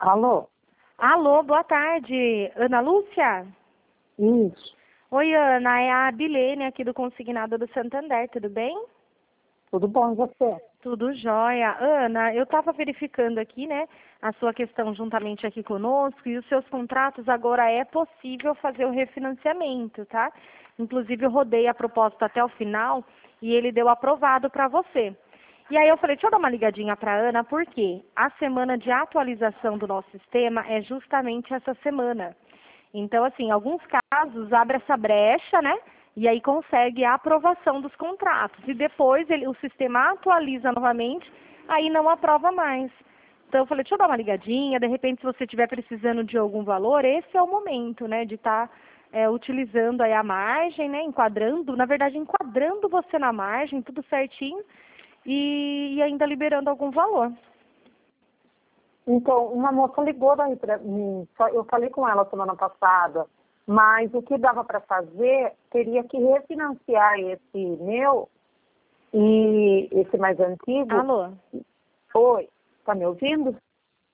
Alô? Alô, boa tarde. Ana Lúcia? Isso. Oi, Ana, é a Bilene aqui do Consignado do Santander, tudo bem? Tudo bom e você? Tudo jóia. Ana, eu estava verificando aqui, né, a sua questão juntamente aqui conosco e os seus contratos agora é possível fazer o refinanciamento, tá? Inclusive eu rodei a proposta até o final e ele deu aprovado para você. E aí eu falei, deixa eu dar uma ligadinha para a Ana, porque a semana de atualização do nosso sistema é justamente essa semana. Então, assim, em alguns casos abre essa brecha, né? E aí consegue a aprovação dos contratos. E depois o sistema atualiza novamente, aí não aprova mais. Então eu falei, deixa eu dar uma ligadinha, de repente se você estiver precisando de algum valor, esse é o momento, né? De estar utilizando aí a margem, né? Enquadrando, na verdade, enquadrando você na margem, tudo certinho, e ainda liberando algum valor. Então, uma moça ligou daí para mim, eu falei com ela semana passada, mas o que dava para fazer, teria que refinanciar esse meu e esse mais antigo. Alô? Oi, tá me ouvindo?